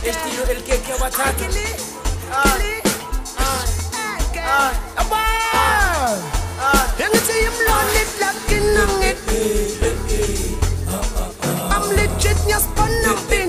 estilo el que watatu. I'm legit, yes, but nothing.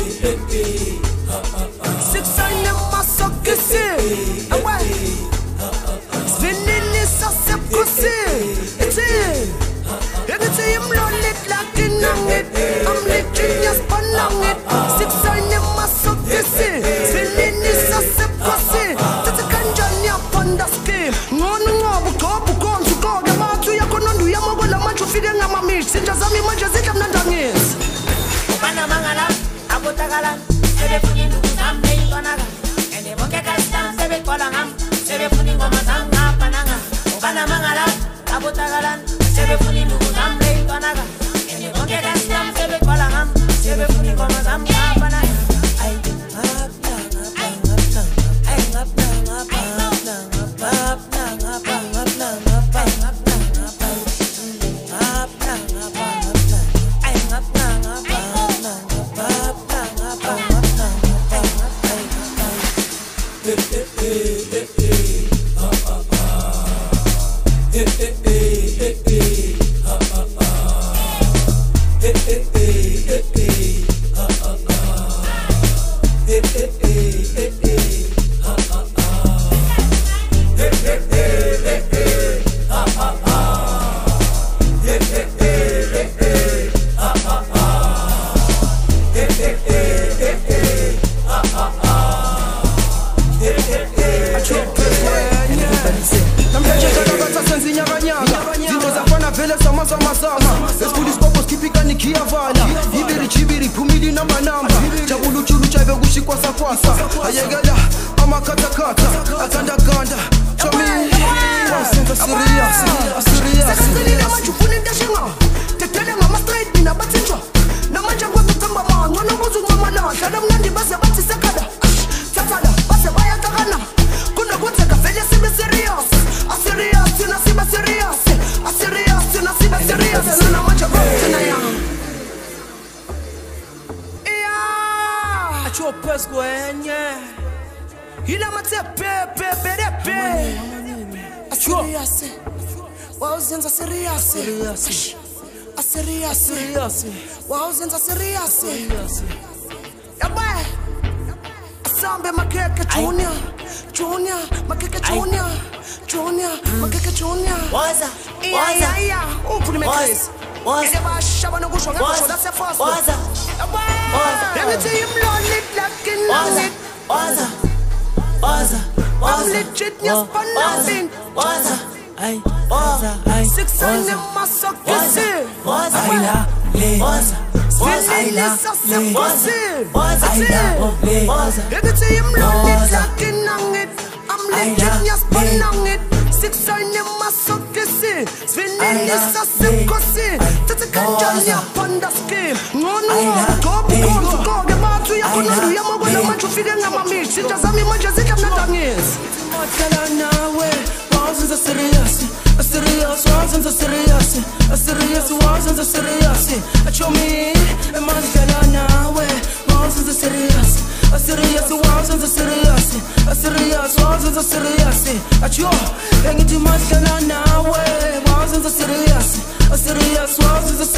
Six on the muscle, kiss it. Spinning this, I said, pussy. It's it. You can see him rolling like in it. I'm legit, yes, but nothing. Six on the muscle, kiss it. Spinning this, I said, pussy. That's a kanjanya panda scheme. No, buko, msuko, gamatu ya konondu ya magola macho fide nga mamish. Sinjazami manja zika mnandangis. Upana mangala, abotagalan, sebe funindu kutambe ikonaga. Ende moke kastam, sebe kolangam, sebe funingo mazanga pananga. Upana mangala, abotagalan, sebe funindu kutambe ikonaga. Ende moke kastam, sebe kolangam, sebe funingo mazanga pananga. Chibiri kumili namba Jabulu chulu chaive gushi kwasa Ayegada ama kata Akanda Chomi Wasenza serious Serious machufuni ndashinga Tetele ngama straight mina batinjwa Na manja kwa tutamba Wana muzu ngama la Shada mnandi base bati sekada Tatada base baya takana Kuna kuteka fele sibe serious Serious tina siba serious Serious tina siba serious Nuna manja kwa tina yang Acho pesco enye. Ina mate pepe. Acho. Wauzenza serious. Wauzenza serious. Yabe. Asambe makeke Junior, makeke Junior, makeke Junior. Waza. Ukuni mekres. Waza. Shaba no gusho, that's a fast. Waza. Let me tell you, blonde like in Waza. I'm legit, yes, but nothing. Waza. Six on the muscle, kiss it. Waza. Spinning this, I said, pussy. Let me tell you, blonde like in it. I'm legit, yes, but nothing. Six on the muscle, kiss it. Spinning this, I said, pussy. That's a kanjanya panda scheme. No, buko, gamatu ya konondu ya magola macho fide nga mamish. Sinjazami manja zika mnandangis. Matala nawe, wazenza serious. Wazenza serious, wazenza serious. Achomi, matala nawe, wazenza serious. Wazenza serious. Acho, engiti matala nawe, wazenza serious. Wazenza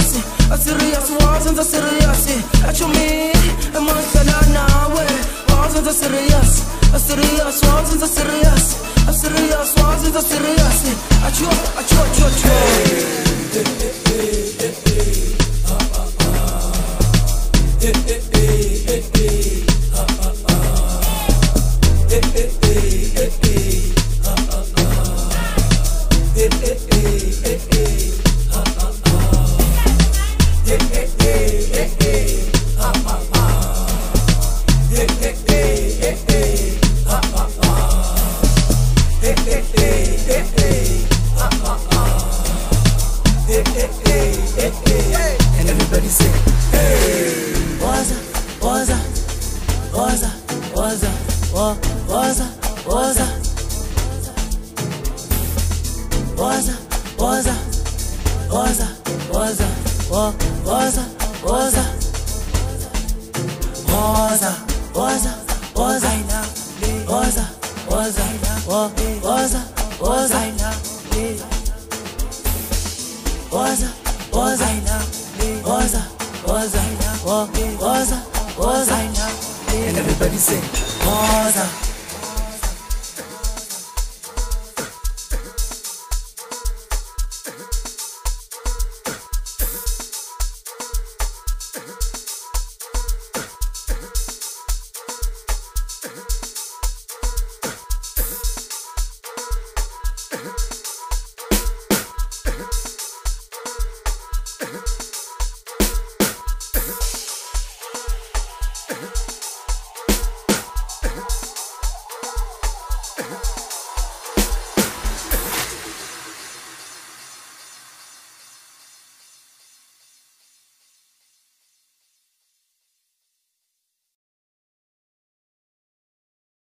serious. Achomi, matala nawe, wazenza serious. Wazenza serious. Acho. And everybody say, hey. Waza. Waza. woza, woza, woza, woza, woza, woza, woza, woza, woza, woza, woza, woza, and everybody say woza.